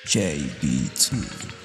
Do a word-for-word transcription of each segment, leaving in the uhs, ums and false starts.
کی بی تو.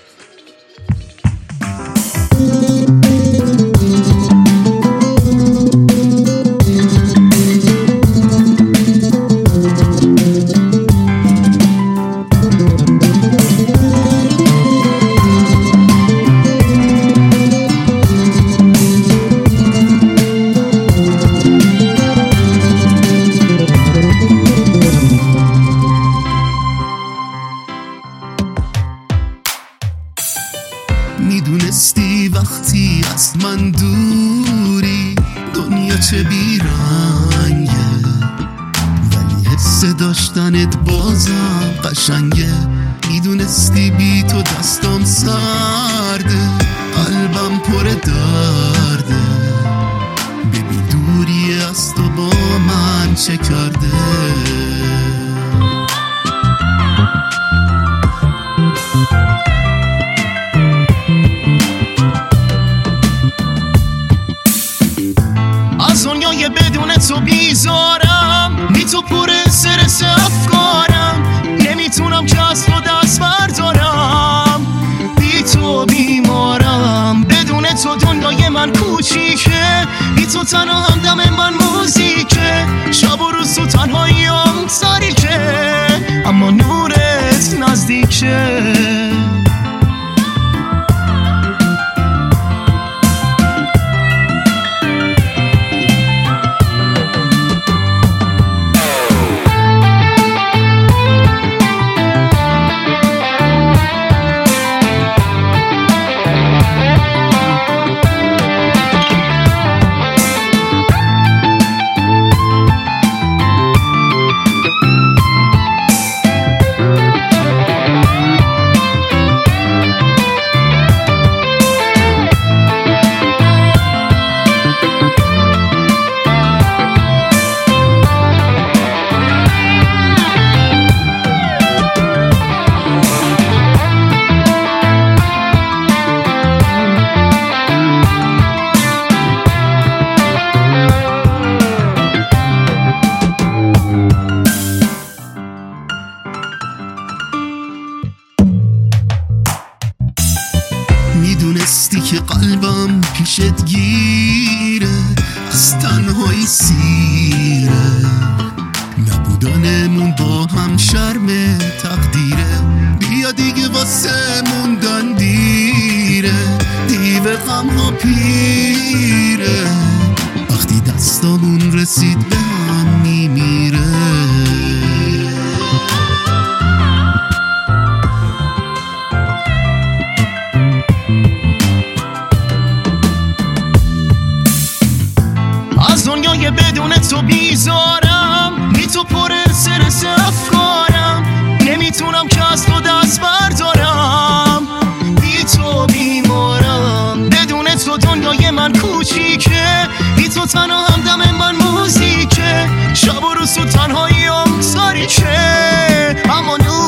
میدونستی وقتی از من دوری دنیا چه بیرنگه، ولی حس داشتنت بازم قشنگه. میدونستی بی تو دستم سرده، قلبم پر درده، ببین دوری از تو با من چه کرده. از دنیای بدون تو بیزارم، بی تو پر استرس افکارم، نمیتونم که از تو دست بردارم، بی تو بیمارم. بدون تو دنیای من کوچیکه، بی تو تنها همدم من موزیکه، شب و روز تو تنهاییم تاریکه، اما نورت نزدیکه. میدونستی که قلبم پیشت گیره، از تنهایی سیره، نبودنمون با هم شرم تقدیره. بیا دیگه واسه موندن دیره، دیو غم ها پیره، وقتی دستامون رسید به هم میمیره. از دنیای بدون تو بیزارم، بی تو پر استرس افکارم، نمیتونم که از تو دست بردارم، بی تو بیمارم. بدون تو دنیای من کوچیکه، بی تو تنها همدم من موزیکه، شب و روز تو تنهاییم تاریکه، اما